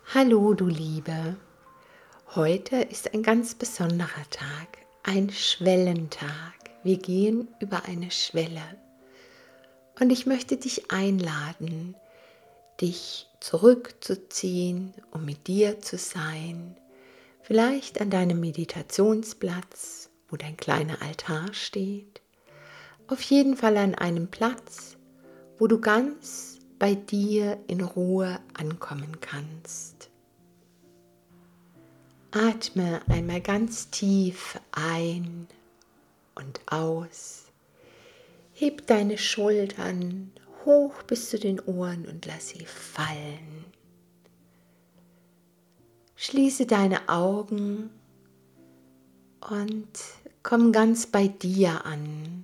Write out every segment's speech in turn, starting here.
Hallo, du Liebe. Heute ist ein ganz besonderer Tag, ein Schwellentag. Wir gehen über eine Schwelle. Und ich möchte dich einladen, dich zurückzuziehen, um mit dir zu sein. Vielleicht an deinem Meditationsplatz, wo dein kleiner Altar steht. Auf jeden Fall an einem Platz, wo du ganz bei dir in Ruhe ankommen kannst. Atme einmal ganz tief ein und aus. Heb deine Schultern hoch bis zu den Ohren und lass sie fallen. Schließe deine Augen und komm ganz bei dir an.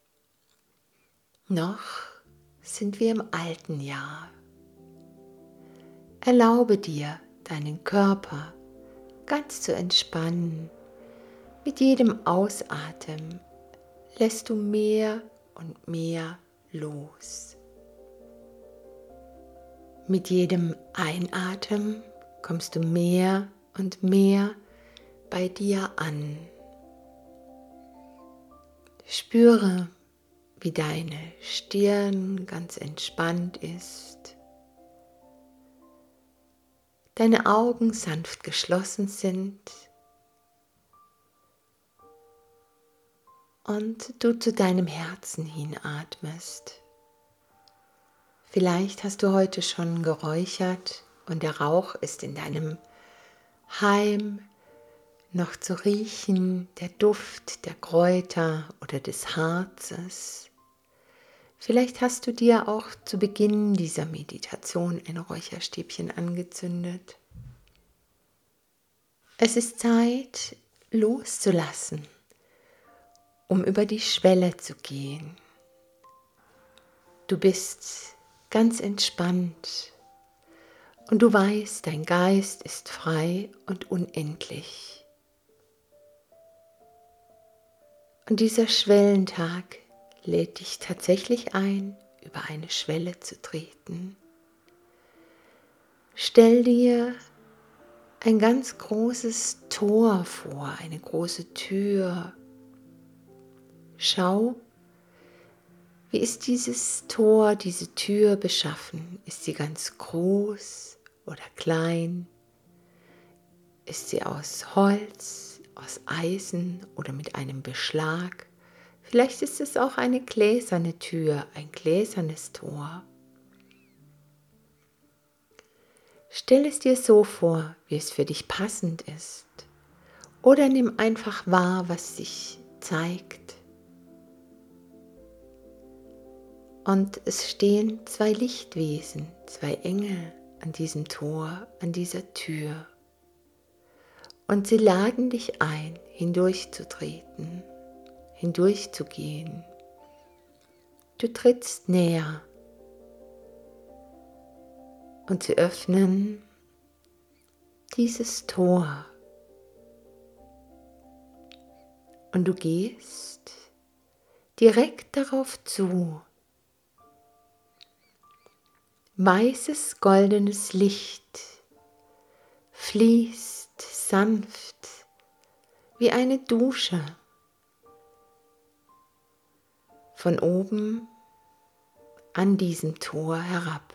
Noch sind wir im alten Jahr. Erlaube dir, deinen Körper ganz zu entspannen. Mit jedem Ausatmen lässt du mehr und mehr los. Mit jedem Einatmen kommst du mehr und mehr bei dir an. Spüre, wie deine Stirn ganz entspannt ist, deine Augen sanft geschlossen sind und du zu deinem Herzen hinatmest. Vielleicht hast du heute schon geräuchert und der Rauch ist in deinem Heim noch zu riechen, der Duft der Kräuter oder des Harzes. Vielleicht hast du dir auch zu Beginn dieser Meditation ein Räucherstäbchen angezündet. Es ist Zeit, loszulassen, um über die Schwelle zu gehen. Du bist ganz entspannt und du weißt, dein Geist ist frei und unendlich. Und dieser Schwellentag lädt dich tatsächlich ein, über eine Schwelle zu treten. Stell dir ein ganz großes Tor vor, eine große Tür. Schau, wie ist dieses Tor, diese Tür beschaffen? Ist sie ganz groß oder klein? Ist sie aus Holz, aus Eisen oder mit einem Beschlag? Vielleicht ist es auch eine gläserne Tür, ein gläsernes Tor. Stell es dir so vor, wie es für dich passend ist. Oder nimm einfach wahr, was sich zeigt. Und es stehen zwei Lichtwesen, zwei Engel an diesem Tor, an dieser Tür. Und sie laden dich ein, hindurchzutreten, hindurchzugehen. Du trittst näher und sie öffnen dieses Tor. Und du gehst direkt darauf zu. Weißes, goldenes Licht fließt sanft wie eine Dusche von oben an diesem Tor herab.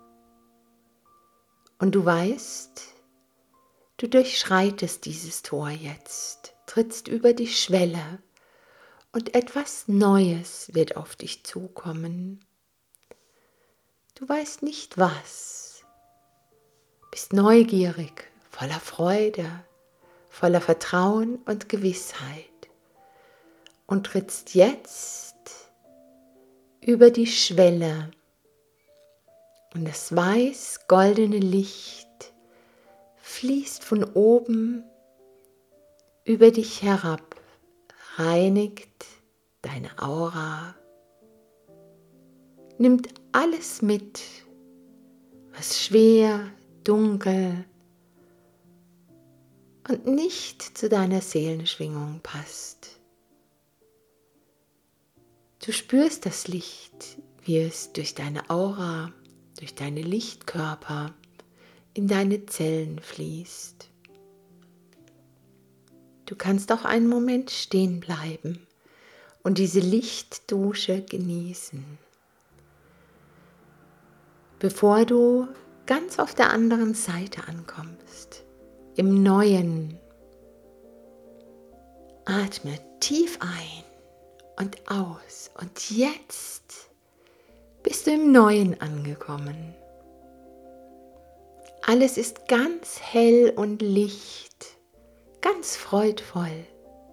Und du weißt, du durchschreitest dieses Tor jetzt, trittst über die Schwelle und etwas Neues wird auf dich zukommen. Du weißt nicht was, bist neugierig, voller Freude, voller Vertrauen und Gewissheit und trittst jetzt über die Schwelle und das weiß-goldene Licht fließt von oben über dich herab, reinigt deine Aura, nimmt alles mit, was schwer, dunkel und nicht zu deiner Seelenschwingung passt. Du spürst das Licht, wie es durch deine Aura, durch deine Lichtkörper in deine Zellen fließt. Du kannst auch einen Moment stehen bleiben und diese Lichtdusche genießen, bevor du ganz auf der anderen Seite ankommst, im Neuen. Atme tief ein und aus und jetzt bist du im Neuen angekommen. Alles ist ganz hell und licht, ganz freudvoll.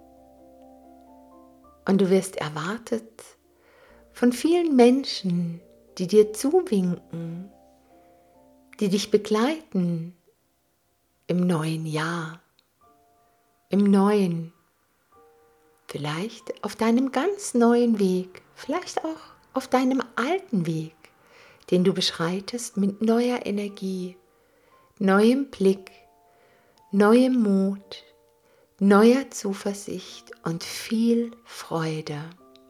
Und du wirst erwartet von vielen Menschen, die dir zuwinken, die dich begleiten im neuen Jahr, im Neuen, vielleicht auf deinem ganz neuen Weg, vielleicht auch auf deinem alten Weg, den du beschreitest mit neuer Energie, neuem Blick, neuem Mut, neuer Zuversicht und viel Freude.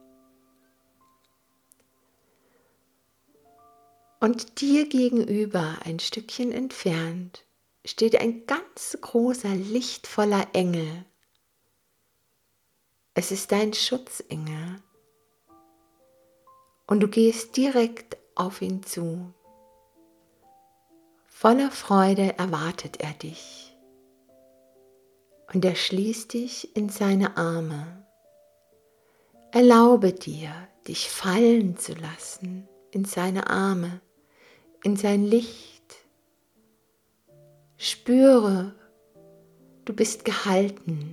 Und dir gegenüber, ein Stückchen entfernt, steht ein ganz großer, lichtvoller Engel. Es ist dein Schutzengel. Und du gehst direkt auf ihn zu. Voller Freude erwartet er dich. Und er schließt dich in seine Arme. Erlaube dir, dich fallen zu lassen in seine Arme, in sein Licht. Spüre, du bist gehalten.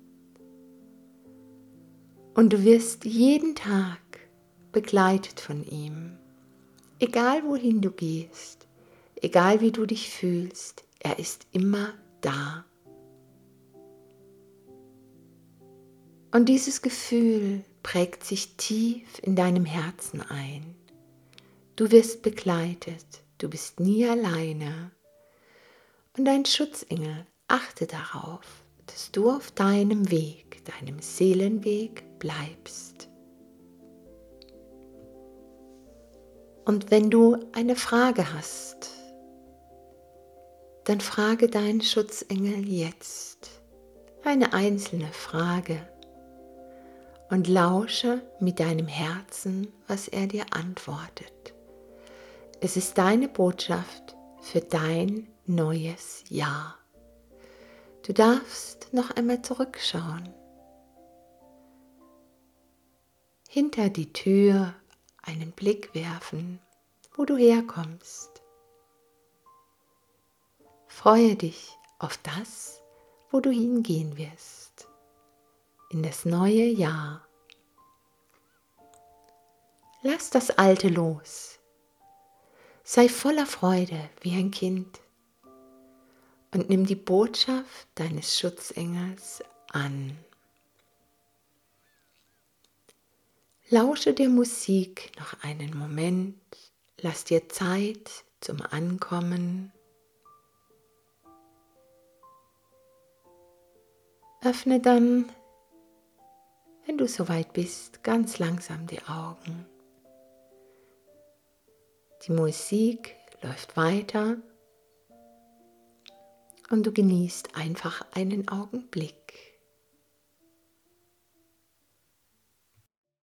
Und du wirst jeden Tag begleitet von ihm. Egal wohin du gehst, egal wie du dich fühlst, er ist immer da. Und dieses Gefühl prägt sich tief in deinem Herzen ein. Du wirst begleitet, du bist nie alleine. Und dein Schutzengel achte darauf, dass du auf deinem Weg, deinem Seelenweg bleibst. Und wenn du eine Frage hast, dann frage deinen Schutzengel jetzt eine einzelne Frage und lausche mit deinem Herzen, was er dir antwortet. Es ist deine Botschaft für dein neues Jahr. Du darfst noch einmal zurückschauen. Hinter die Tür einen Blick werfen, wo du herkommst. Freue dich auf das, wo du hingehen wirst, in das neue Jahr. Lass das Alte los. Sei voller Freude wie ein Kind und nimm die Botschaft deines Schutzengels an. Lausche der Musik noch einen Moment, lass dir Zeit zum Ankommen. Öffne dann, wenn du soweit bist, ganz langsam die Augen. Die Musik läuft weiter und du genießt einfach einen Augenblick.